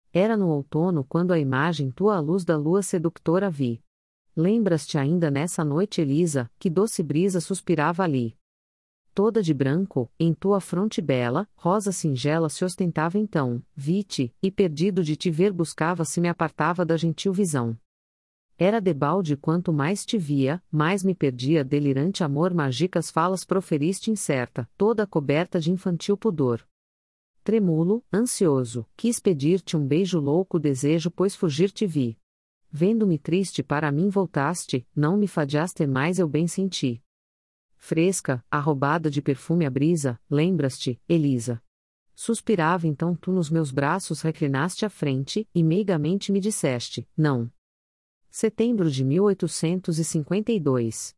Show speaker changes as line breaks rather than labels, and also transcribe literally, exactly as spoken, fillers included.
Era no outono quando a imagem tua à luz da lua seductora vi. Lembras-te ainda nessa noite, Elisa, que doce brisa suspirava ali. Toda de branco, em tua fronte bela, rosa singela se ostentava então, vi-te, e perdido de te ver buscava se me apartava da gentil visão. Era debalde quanto mais te via, mais me perdia delirante amor magicas falas proferiste incerta, toda coberta de infantil pudor. Trêmulo, ansioso, quis pedir-te um beijo louco desejo pois fugir te vi. Vendo-me triste para mim voltaste, não me fadiaste mais eu bem senti. Fresca, arrobada de perfume a brisa, lembras-te, Elisa. Suspirava então tu nos meus braços reclinaste à frente, e meigamente me disseste, não. Setembro de mil oitocentos e cinquenta e dois